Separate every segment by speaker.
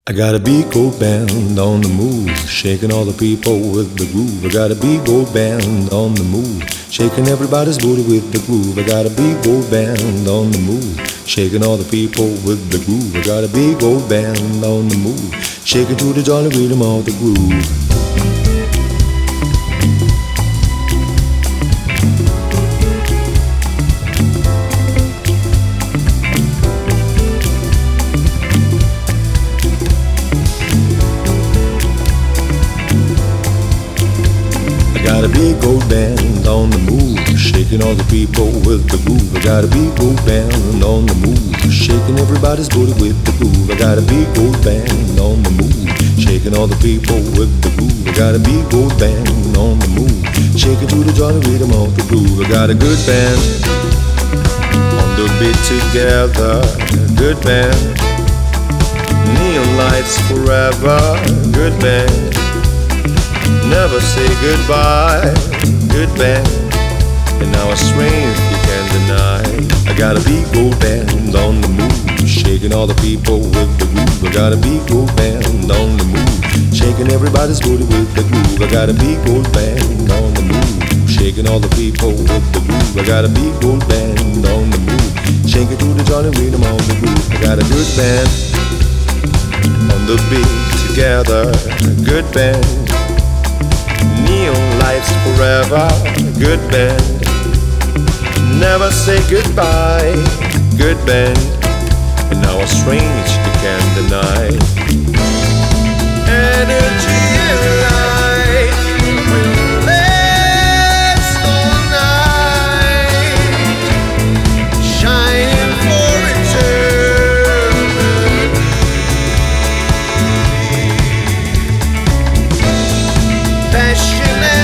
Speaker 1: I got a big old band on the move, shaking all the people with the groove. I got a big old band on the move, shaking everybody's booty with the groove. I got a big old band on the move, shaking all the people with the groove. I got a big old band on the move, shaking to the jolly rhythm of the groove. I got a big old band on the move, shaking all the people with the groove. I got a big old band on the move, shaking everybody's booty with the groove. I got a big old band on the move, shaking all the people with the groove. I got a big old band on the move, shaking to the jolly rhythm of the groove. I got a good band on the beat together, good band, neon lights forever, good band. Never say goodbye, good band, and our strength you can't deny. I got a big old band on the move, shaking all the people with the groove. I got a big old band on the move, shaking everybody's booty with the groove. I got a big old band on the move, shaking all the people with the groove. I got a big old band on the move, shaking to the jolly rhythm of the groove. I got a good band on the beat together, good band. Neon lights forever, good band. Never say goodbye, good band. And our strength you can't deny. Energy and light will last all night, shining for eternity. Passion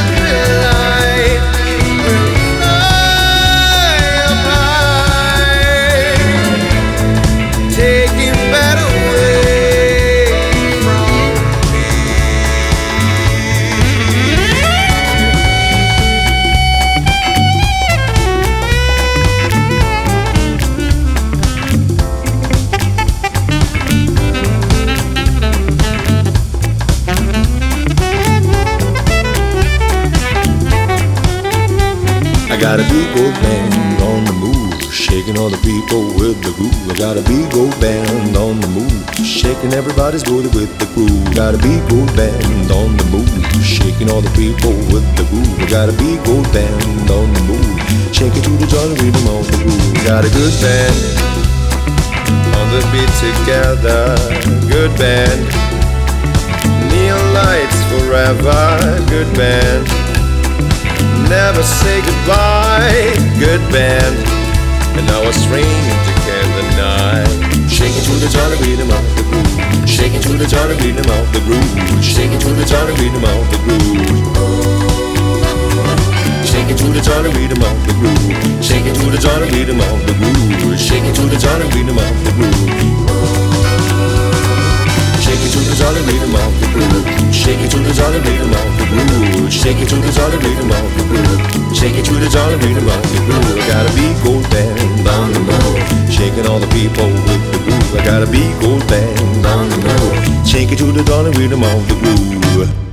Speaker 1: I got a big old band on the move, shaking all the people with the groove. I got a big old band on the move, shaking everybody's booty with the groove. Got a big old band on the move, shaking all the people with the groove. I got a big old band on the move, shaking to the jolly rhythm of the groove. Got a good band on the beat together, good band. Neon lights forever, good band. Never say goodbye, good band. And our strength you can't deny. Shaking to the jolly rhythm of the groove, shaking to the jolly rhythm of the groove, shaking to the jolly rhythm of the groove, shaking to the jolly rhythm of the groove, shaking to the jolly rhythm of the groove, shaking to the jolly rhythm of the groove, shaking to the jolly rhythm of the groove, shaking to the jolly rhythm of the groove, shaking to the jolly rhythm of the groove, shaking to the jolly rhythm of the groove. I got a big old band on the move, shaking all the people with the groove. I got a big old band on the move, shaking to the jolly rhythm of the groove.